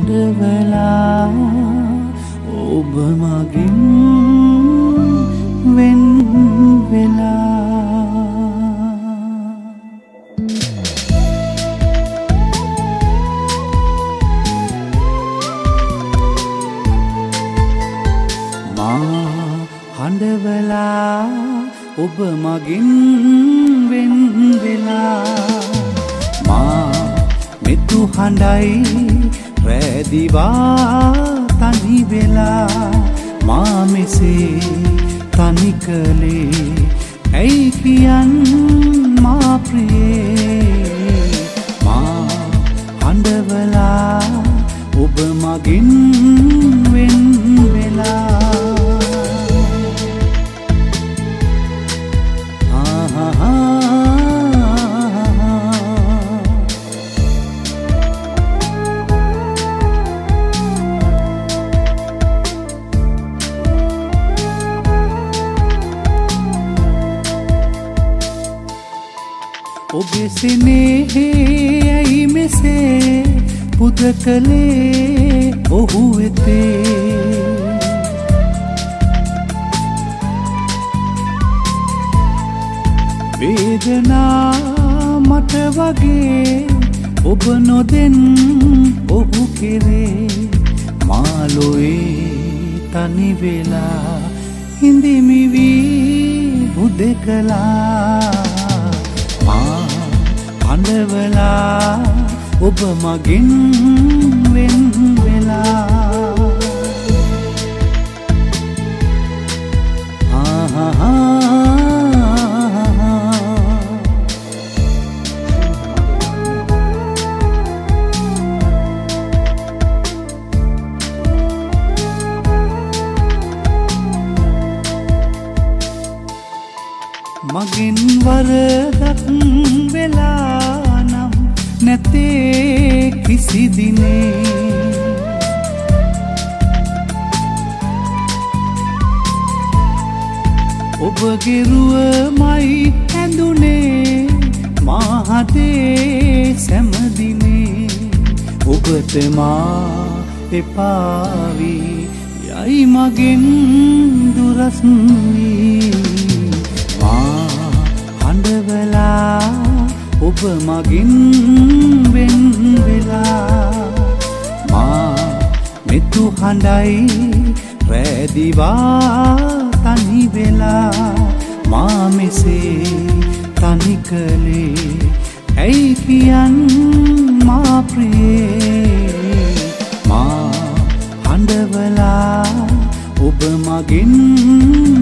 හඬවලා ඔබ මගින් වෙන් වෙලා මා හඬවලා ඔබ මගින් වෙන් වෙලා මා මෙතු හඬයි රැදිවා තනි වෙලා මා මෙසේ තනි කලේ ඇයි කියන් මා ප්‍රියේ මා හඬවලා ඔබ මගින් වෙන් වෙලා ඔබේ සිනේහේ ඇයි මෙසේ පුද කළේ ඔහු වෙතේ වේදනා මට වගේ ඔබ නොදෙන් ඔහු කෙරේ මාලොවේ තනි වෙලා හිඳිමි වී හුදෙකලා හඬවලා ඔබ මගින් වෙන් වෙලා මගින් වරදක් වෙලා නම් නැතේ කිසි දිනේ ඔබගේ රුවමයි ඇඳුනේ මාහතේ සැමදිනේ ඔබට මා එපාවී යයි මගෙන් දුරස් වී හඬවලා ඔබ මගින් වෙන් වෙලා මා මෙතු හඬයි රැදිවා තනි වෙලා මා මෙසේ තනි කලේ ඇයි කියන් මා ප්‍රියේ මා හඬවලා ඔබ මගින්